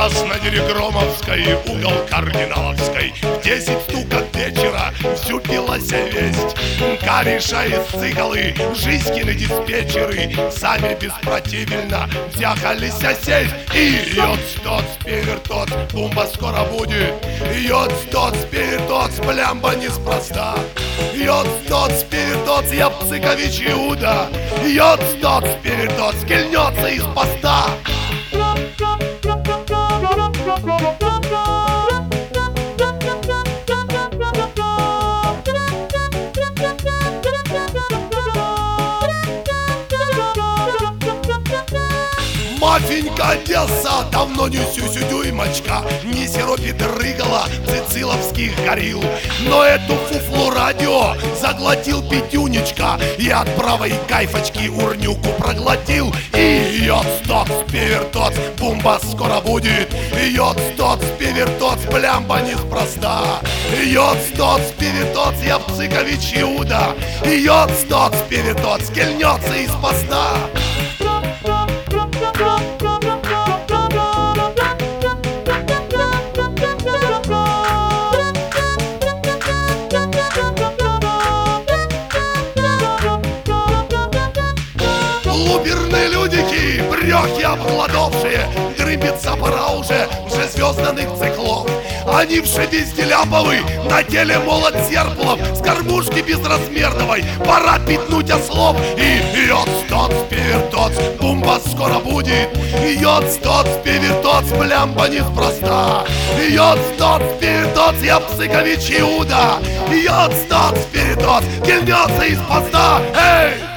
Час на Дерегромовской, угол Кардиналовской. В 10 стук от вечера всю пилася весть. Кариша из цикалы, Жизькины диспетчеры сами беспротивно взяхалися сесть. И йод-стот, спивертот, бомба скоро будет. Йод-стот, спивертот, блямба неспроста. Йод-стот, спивертот, я Пцыкович Иуда. Йод-стот, спивертот, скельнется из поста. Мафенька Одесса, давно не сюсю-дюймочка, не сиропит рыгала цициловских горил. Но эту фуфлу радио заглотил Петюнечка и от правой кайфочки урнюку проглотил. И йод-стот, спивертот, бомба скоро будет. Йод-стот, спивертот, блямба неспроста. Йод-стот, спивертот, я Пцыкович Иуда. Йод-стот, спивертот, скельнется из поста. Луберные людики, брехи обладавшие, дрымится пора уже звезданных циклов. Они в шевизде ляповый, на теле молот серпулов, с кормушки безразмерной пора пятнуть ослов. И йод-стот, спивертот, бомба скоро будет. Йод-стот, спивертот, блямба неспроста. Йод-стот, спивертот, я Пцыкович Иуда. Йод-стот, спивертот, кельнется из поста. Эй!